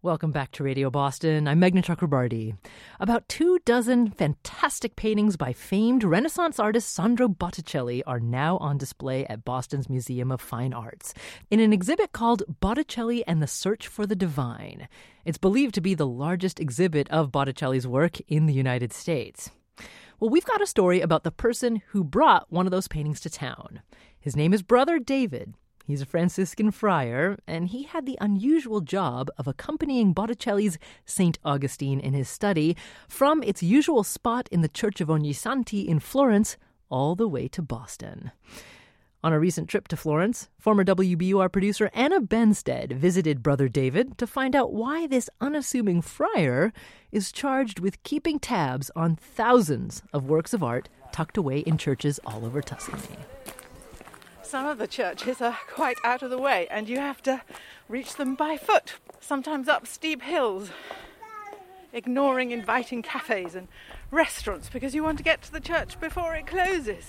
Welcome back to Radio Boston. I'm Meghna Chakrabarty. About 24 fantastic paintings by famed Renaissance artist Sandro Botticelli are now on display at Boston's Museum of Fine Arts in an exhibit called Botticelli and the Search for the Divine. It's believed to be the largest exhibit of Botticelli's work in the United States. Well, we've got a story about the person who brought one of those paintings to town. His name is Brother David. He's a Franciscan friar, and he had the unusual job of accompanying Botticelli's St. Augustine in his study from its usual spot in the Church of Ognissanti in Florence all the way to Boston. On a recent trip to Florence, former WBUR producer Anna Benstead visited Brother David to find out why this unassuming friar is charged with keeping tabs on thousands of works of art tucked away in churches all over Tuscany. Some of the churches are quite out of the way and you have to reach them by foot, sometimes up steep hills, ignoring inviting cafes and restaurants because you want to get to the church before it closes.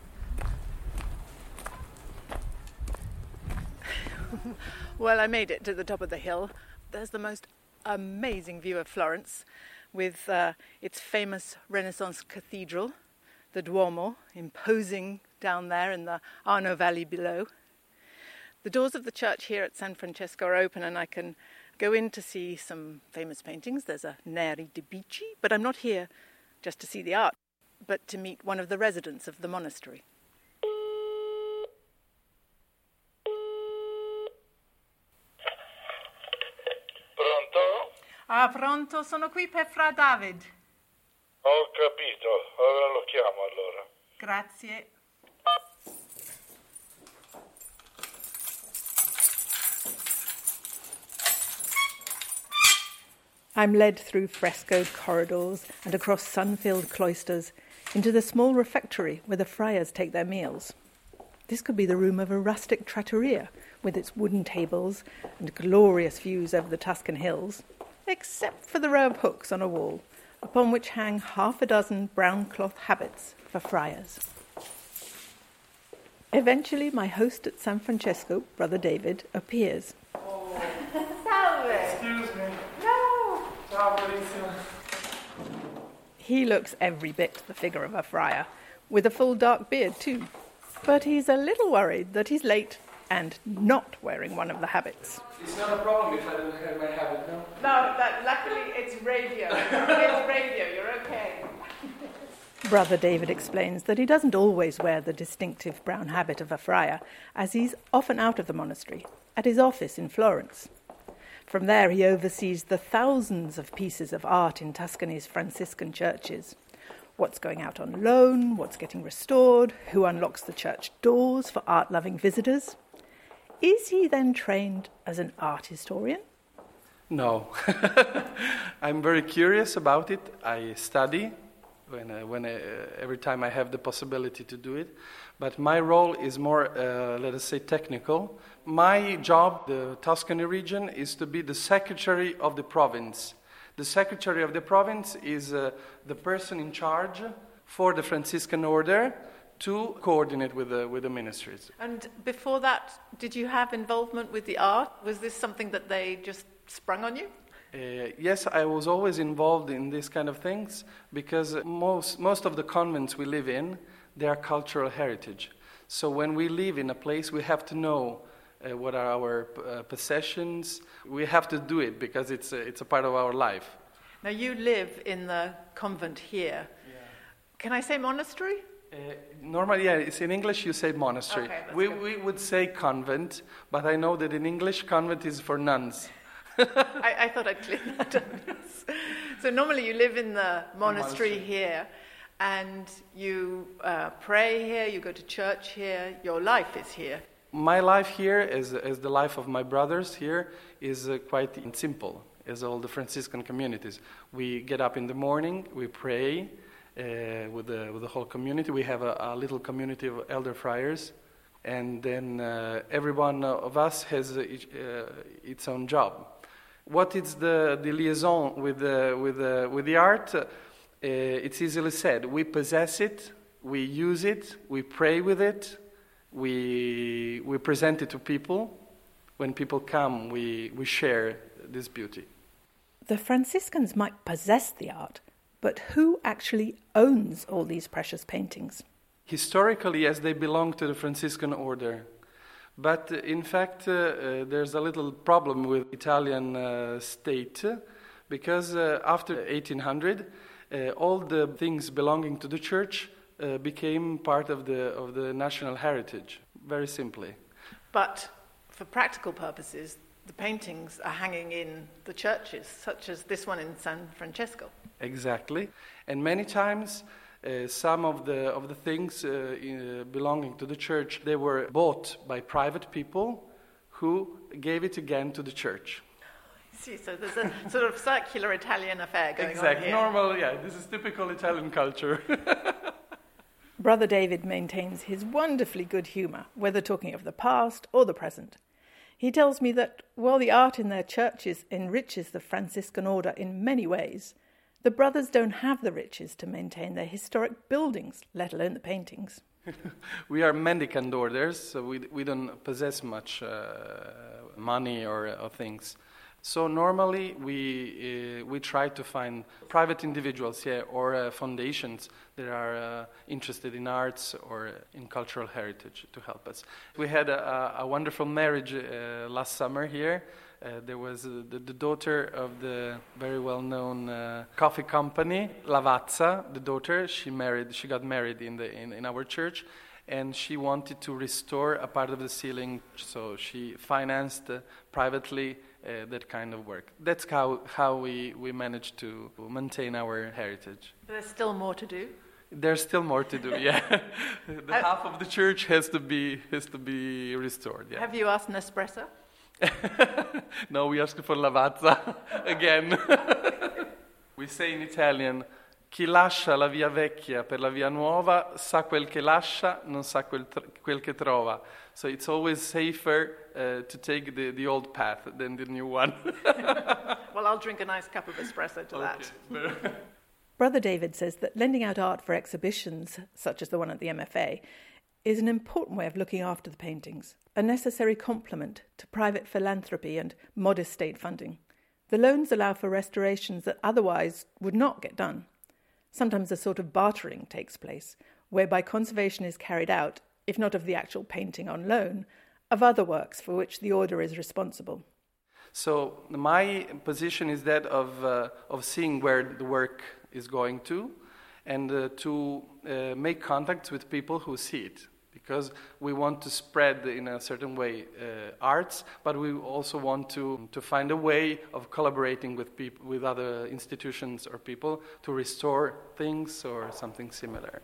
Well, I made it to the top of the hill. There's the most amazing view of Florence with its famous Renaissance cathedral, the Duomo, imposing down there in the Arno Valley below. The doors of the church here at San Francesco are open and I can go in to see some famous paintings. There's a Neri de' Bici, but I'm not here just to see the art, but to meet one of the residents of the monastery. Pronto? Pronto, sono qui per Fra David. Ho capito, ora lo chiamo allora. Grazie. I'm led through frescoed corridors and across sun-filled cloisters into the small refectory where the friars take their meals. This could be the room of a rustic trattoria with its wooden tables and glorious views over the Tuscan hills, except for the row of hooks on a wall upon which hang 6 brown cloth habits for friars. Eventually, my host at San Francesco, Brother David, appears. Salve! Excuse me. No! Ciao, carissima. He looks every bit the figure of a friar, with a full dark beard too. But he's a little worried that he's late and not wearing one of the habits. It's not a problem if I don't have my habit, no? No, luckily it's radio. It's radio, you're okay. Brother David explains that he doesn't always wear the distinctive brown habit of a friar, as he's often out of the monastery, at his office in Florence. From there he oversees the thousands of pieces of art in Tuscany's Franciscan churches. What's going out on loan, what's getting restored, who unlocks the church doors for art-loving visitors. Is he then trained as an art historian? No. I'm very curious about it. I study every time I have the possibility to do it. But my role is more, let us say, technical. My job, the Tuscany region, is to be the secretary of the province. The secretary of the province is the person in charge for the Franciscan order to coordinate with the ministries. And before that, did you have involvement with the art? Was this something that they just sprung on you? Yes, I was always involved in these kind of things because most of the convents we live in, they are cultural heritage. So when we live in a place, we have to know what are our possessions. We have to do it because it's a part of our life. Now you live in the convent here. Yeah. Can I say monastery? Normally, yeah, it's in English you say monastery. Okay, we would say convent, but I know that in English convent is for nuns. I thought I'd clear that up. So normally you live in the monastery here, and you pray here, you go to church here, your life is here. My life here, as the life of my brothers here, is quite simple, as all the Franciscan communities. We get up in the morning, we pray with the whole community. We have a little community of elder friars, and then every one of us has its own job. What is the liaison with the art? It's easily said. We possess it, we use it, we pray with it, we present it to people. When people come, we share this beauty. The Franciscans might possess the art, but who actually owns all these precious paintings? Historically, yes, they belong to the Franciscan order. But in fact, there's a little problem with Italian state, because after 1800, all the things belonging to the church became part of the national heritage, very simply. But for practical purposes, the paintings are hanging in the churches, such as this one in San Francesco. Exactly. And many times, some of the things belonging to the church, they were bought by private people who gave it again to the church. See, so there's a sort of circular Italian affair going on here. Exactly. Normal, yeah. This is typical Italian culture. Brother David maintains his wonderfully good humour, whether talking of the past or the present. He tells me that while the art in their churches enriches the Franciscan order in many ways, the brothers don't have the riches to maintain their historic buildings, let alone the paintings. We are mendicant orders, so we don't possess much money or things. So normally we try to find private individuals, or foundations that are interested in arts or in cultural heritage to help us. We had a wonderful marriage last summer here. There was the daughter of the very well-known coffee company, Lavazza. The daughter, she got married in our church, and she wanted to restore a part of the ceiling, so she financed privately that kind of work. That's how we managed to maintain our heritage. There's still more to do? There's still more to do, yeah. Half of the church has to be restored, yeah. Have you asked Nespresso? No, we asked for Lavazza again. We say in Italian, chi lascia la via vecchia per la via nuova sa quel che lascia, non sa quel che trova. So it's always safer to take the old path than the new one. Well, I'll drink a nice cup of espresso to that. Okay. Brother David says that lending out art for exhibitions, such as the one at the MFA, is an important way of looking after the paintings, a necessary complement to private philanthropy and modest state funding. The loans allow for restorations that otherwise would not get done. Sometimes a sort of bartering takes place, whereby conservation is carried out, if not of the actual painting on loan, of other works for which the order is responsible. So my position is that of seeing where the work is going to, and to make contacts with people who see it. Because we want to spread in a certain way arts, but we also want to find a way of collaborating with people, with other institutions or people to restore things or something similar.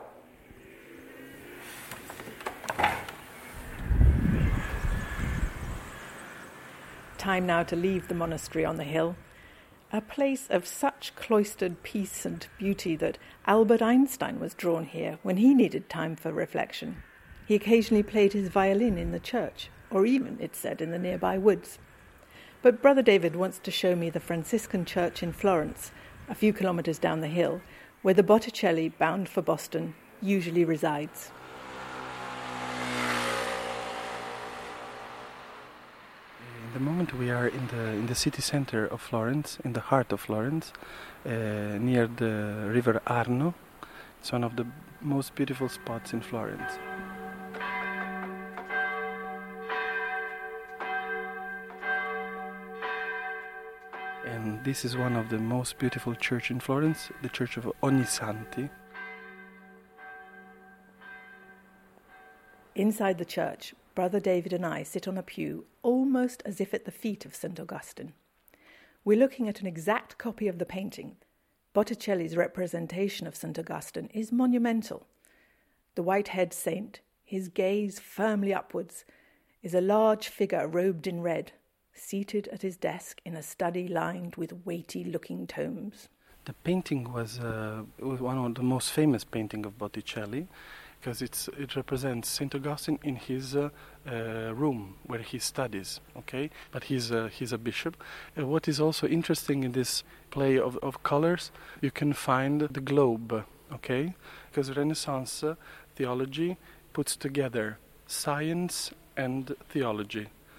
Time now to leave the monastery on the hill, a place of such cloistered peace and beauty that Albert Einstein was drawn here when he needed time for reflection. He occasionally played his violin in the church, or even, it's said, in the nearby woods. But Brother David wants to show me the Franciscan church in Florence, a few kilometres down the hill, where the Botticelli, bound for Boston, usually resides. In the moment we are in the city center of Florence, in the heart of Florence, near the river Arno. It's one of the most beautiful spots in Florence. And this is one of the most beautiful churches in Florence, the Church of Ognissanti. Inside the church, Brother David and I sit on a pew, almost as if at the feet of St. Augustine. We're looking at an exact copy of the painting. Botticelli's representation of St. Augustine is monumental. The white-haired saint, his gaze firmly upwards, is a large figure robed in red, seated at his desk in a study lined with weighty-looking tomes. The painting was one of the most famous paintings of Botticelli, because it represents St. Augustine in his room where he studies, okay? But he's a bishop. What is also interesting in this play of colors, you can find the globe, okay? Because Renaissance theology puts together science and theology.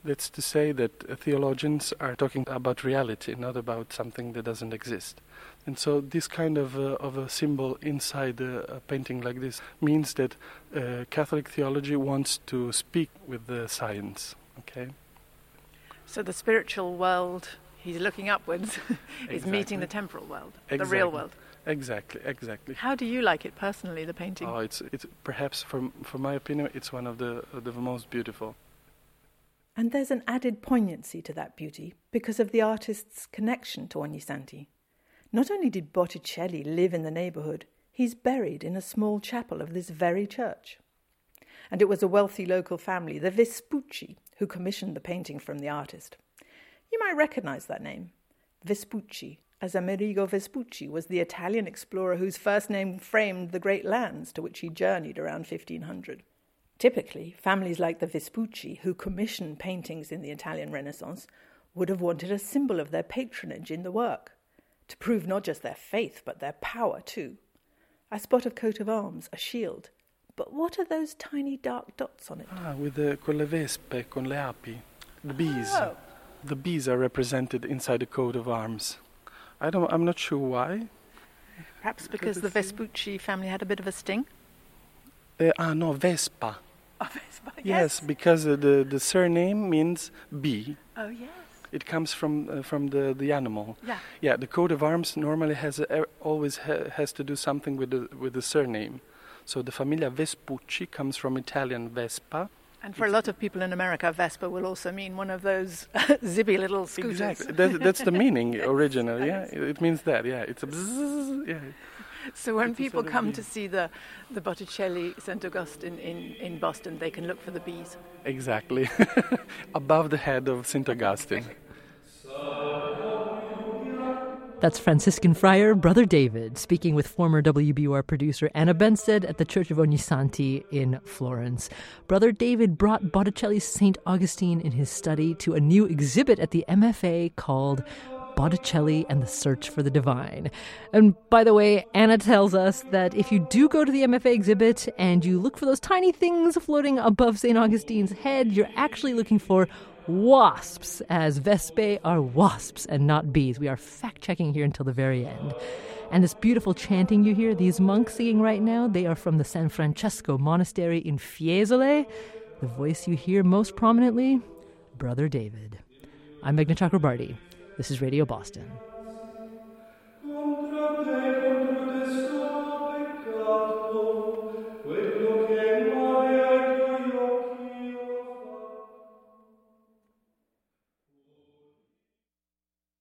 That's to say that theologians are talking about reality, not about something that doesn't exist. And so this kind of a symbol inside a painting like this means that Catholic theology wants to speak with the science. Okay. So the spiritual world, he's looking upwards, is meeting the temporal world, the real world. Exactly. How do you like it personally, the painting? Oh, it's perhaps, from my opinion, it's one of the most beautiful. And there's an added poignancy to that beauty because of the artist's connection to Ognissanti. Not only did Botticelli live in the neighbourhood, he's buried in a small chapel of this very church. And it was a wealthy local family, the Vespucci, who commissioned the painting from the artist. You might recognise that name, Vespucci, as Amerigo Vespucci was the Italian explorer whose first name framed the great lands to which he journeyed around 1500. Typically, families like the Vespucci, who commissioned paintings in the Italian Renaissance, would have wanted a symbol of their patronage in the work, to prove not just their faith, but their power too. A spot of coat of arms, a shield. But what are those tiny dark dots on it? With quelle vespe, con le api, the bees. Oh. The bees are represented inside the coat of arms. I'm not sure why. Perhaps because the Vespucci family had a bit of a sting? No, Vespa. Oh, Vespa, Yes, because the surname means bee. Oh, yes. It comes from the animal. Yeah. Yeah, the coat of arms normally always has to do something with the surname. So the Famiglia Vespucci comes from Italian Vespa. And for a lot of people in America, Vespa will also mean one of those zippy little scooters. Exactly. That's the meaning originally, yeah. It means that, yeah. It's a bzzz, yeah. So when people come to see the Botticelli St. Augustine in Boston, they can look for the bees. Exactly. Above the head of St. Augustine. That's Franciscan friar Brother David speaking with former WBUR producer Anna Benstead at the Church of Ognissanti in Florence. Brother David brought Botticelli's St. Augustine in his study to a new exhibit at the MFA called Botticelli and the Search for the Divine. And by the way, Anna tells us that if you do go to the MFA exhibit and you look for those tiny things floating above St. Augustine's head, you're actually looking for wasps, as Vespae are wasps and not bees. We are fact-checking here until the very end. And this beautiful chanting you hear, these monks singing right now, they are from the San Francesco Monastery in Fiesole. The voice you hear most prominently, Brother David. I'm Meghna Chakrabarty. This is Radio Boston.